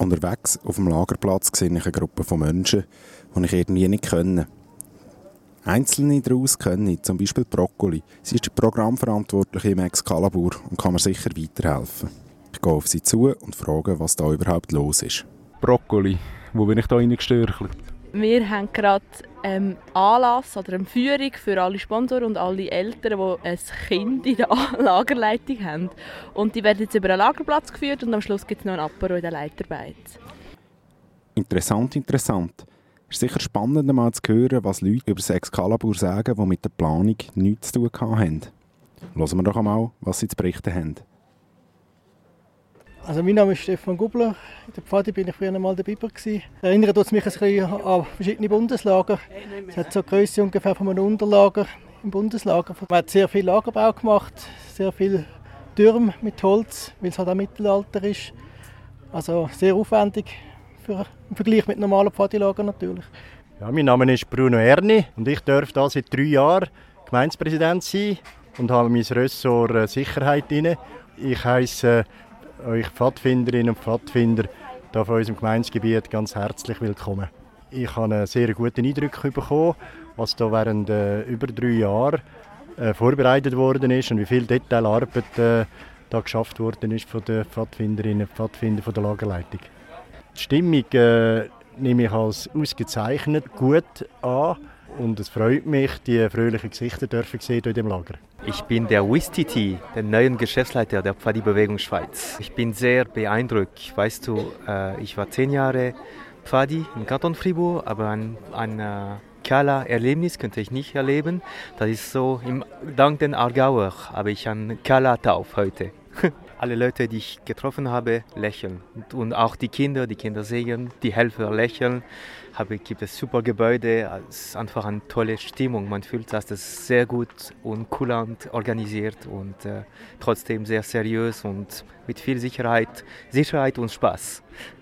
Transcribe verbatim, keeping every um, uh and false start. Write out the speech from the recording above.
Unterwegs auf dem Lagerplatz sehe ich eine Gruppe von Menschen, die ich irgendwie nicht kenne. Einzelne daraus kenne ich, zum Beispiel Broccoli. Sie ist die Programmverantwortliche im Excalibur und kann mir sicher weiterhelfen. Ich gehe auf sie zu und frage, was da überhaupt los ist. Broccoli, wo bin ich da reingestürchelt? Wir haben gerade ähm, Anlass oder eine Führung für alle Sponsoren und alle Eltern, die ein Kind in der Lagerleitung haben. Und die werden jetzt über einen Lagerplatz geführt und am Schluss gibt es noch ein Apero in der Leitarbeit. Interessant, interessant. Es ist sicher spannend, mal zu hören, was Leute über das Excalibur sagen, die mit der Planung nichts zu tun haben. Hören wir doch einmal, was sie zu berichten haben. Also mein Name ist Stefan Gubler. In der Pfadi bin ich früher einmal dabei. Erinnert uns mich ein bisschen an verschiedene Bundeslager. Es hat so die Grösse ungefähr von einem Unterlager im Bundeslager. Man hat sehr viel Lagerbau gemacht, sehr viel Türme mit Holz, weil es halt auch Mittelalter ist. Also sehr aufwendig für, im Vergleich mit normalen Pfadilager natürlich. Ja, mein Name ist Bruno Erni und ich darf da seit drei Jahren Gemeindepräsident sein und habe mein Ressort Sicherheit inne. Ich heisse euch Pfadfinderinnen und Pfadfinder hier von unserem Gemeindegebiet ganz herzlich willkommen. Ich habe einen sehr guten Eindruck bekommen, was da während äh, über drei Jahren äh, vorbereitet worden ist und wie viel Detailarbeit äh, da geschafft worden ist von den Pfadfinderinnen und Pfadfindern von der Lagerleitung. Die Stimmung äh, nehme ich als ausgezeichnet gut an und es freut mich, die fröhlichen Gesichter dürfen sehen in dem Lager. Ich bin der Wistiti, der neuen Geschäftsleiter der Pfadi-Bewegung Schweiz. Ich bin sehr beeindruckt. Weißt du, äh, ich war zehn Jahre Pfadi im Kanton Fribourg, aber ein, ein äh, Kala-Erlebnis könnte ich nicht erleben. Das ist so, im, dank den Aargauer habe ich einen Kala-Tauf heute. Alle Leute, die ich getroffen habe, lächeln. Und, und auch die Kinder, die Kinder sehen, die Helfer lächeln. Habe, gibt es super Gebäude, es ist einfach eine tolle Stimmung. Man fühlt, dass das sehr gut und kulant organisiert und äh, trotzdem sehr seriös und mit viel Sicherheit, Sicherheit und Spaß.